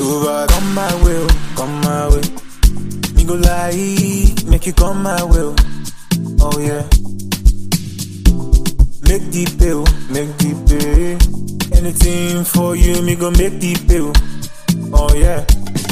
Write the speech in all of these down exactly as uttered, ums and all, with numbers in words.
over. Come my way, come my way. Me go lie, make you come my way. Oh yeah. Make the pay, make the pay. Anything for you, me go make the pay. Oh yeah.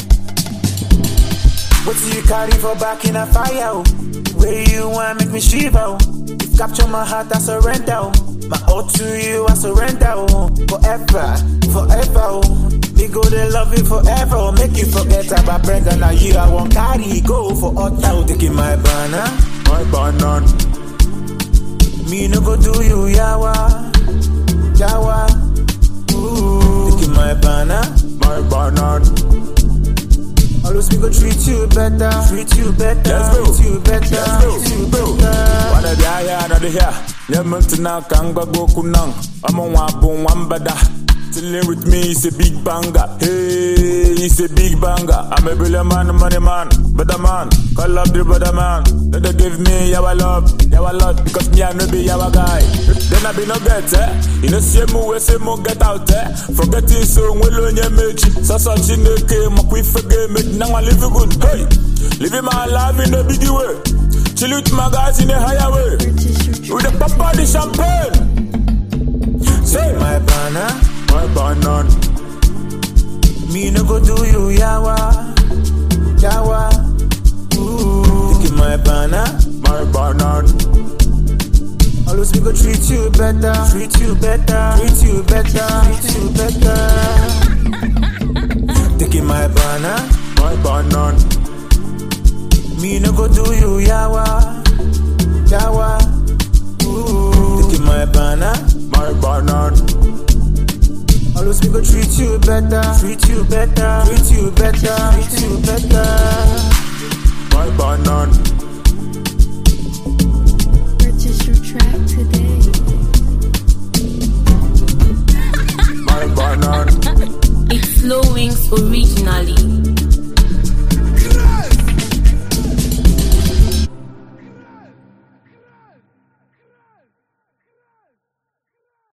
What do you carry for back in a fire? Oh? Where you want make me shiver? Oh? You capture my heart, I surrender. Oh? My all to you, I surrender. Oh? Forever, forever. Oh? Me go to love you forever. Oh? Make you forget about Brenda. Now you, I won't carry go for all time. Taking my banana, my banana. Me no go do you, yawa, yawa. Ooh, taking my banana, my banana. Always we go treat you better, treat you better, let's go. treat you better, let's go. treat you better. Wanna be here, another here. Nementina kanga go kunang. I'm on one boom, one bada. Chilling with me is a big banger. Hey, it's a big banger. I'm a brilliant man, money man, better man. Call up the brother man. Let them give me our love, our love, because me I no be our guy. Then I be no get eh. You know see me we say mo get out eh. Forgetting so we learn your magic. So such in the game, my quick forget me. Now I live good. Hey, living my life in a big way. Chill with my guys in a higher way. With the papa the champagne. Say my banana, my banana. Me no go do you yawa, yawa. Ooh, taking my banana, my banana. Always we go treat you better, treat you better, treat you better, treat you better. Taking my banana, my banana. Me no go do you yawa, yawa. Ooh, taking my banana, my banana. Always we go treat you better, treat you better, treat you better, treat you better. My banana. Purchase your track today. My banana. It's Slow Wings originally.